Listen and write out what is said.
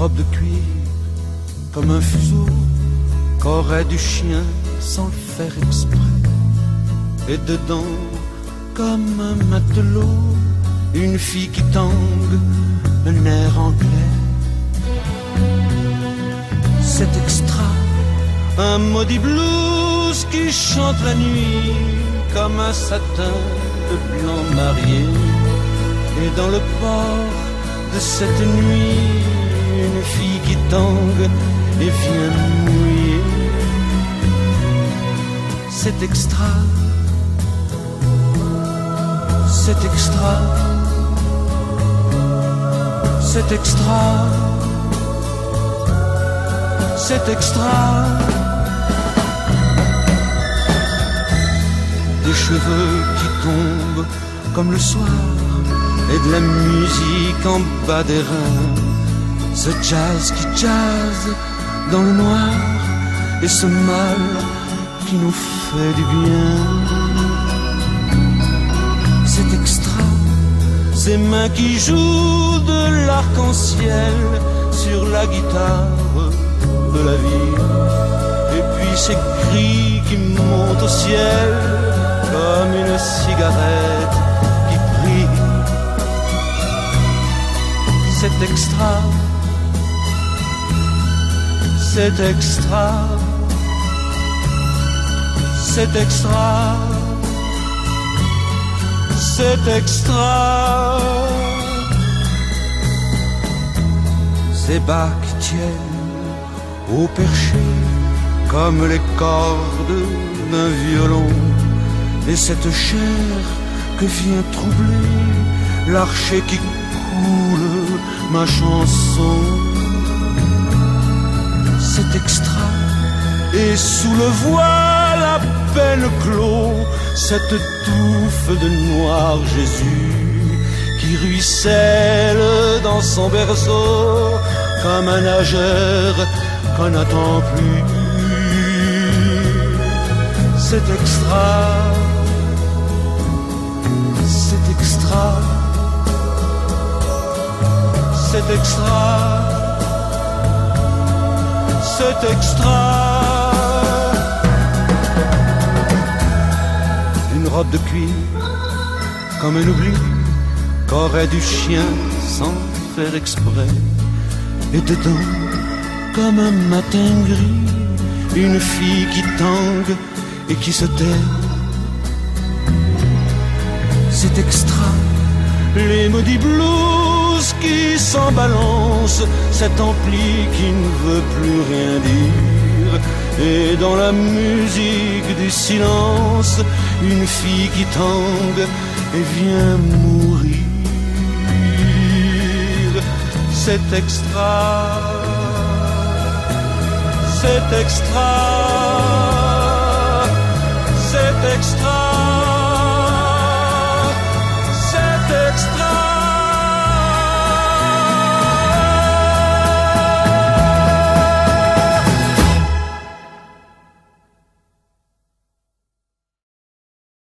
robe de cuir comme un fuseau qu'aurait du chien sans le faire exprès. Et dedans, comme un matelot, une fille qui tangue un air anglais. C'est extra, un maudit blues qui chante la nuit comme un satin de blanc marié. Et dans le port de cette nuit, une fille qui tangue et vient mouiller. C'est extra, c'est extra, c'est extra, c'est extra. Des cheveux qui tombent comme le soir et de la musique en bas des reins. Ce jazz qui jazz dans le noir et ce mal qui nous fait du bien. C'est extra, ces mains qui jouent de l'arc-en-ciel sur la guitare de la vie. Et puis ces cris qui montent au ciel comme une cigarette qui brille. C'est extra, c'est extra, c'est extra, c'est extra. Ces bas qui tiennent au perché comme les cordes d'un violon. Et cette chair que vient troubler l'archer qui coule ma chanson. C'est extra, et sous le voile à peine clos, cette touffe de noir Jésus qui ruisselle dans son berceau comme un nageur qu'on n'attend plus. C'est extra, c'est extra, c'est extra, c'est extra. Une robe de cuir comme un oubli qu'aurait du chien sans faire exprès. Et dedans, comme un matin gris, une fille qui tangue et qui se tait. C'est extra, les maudits blues qui s'en balancent, cet ampli qui ne veut plus rien dire. Et dans la musique du silence, une fille qui tangue et vient mourir. C'est extra, c'est extra, c'est extra.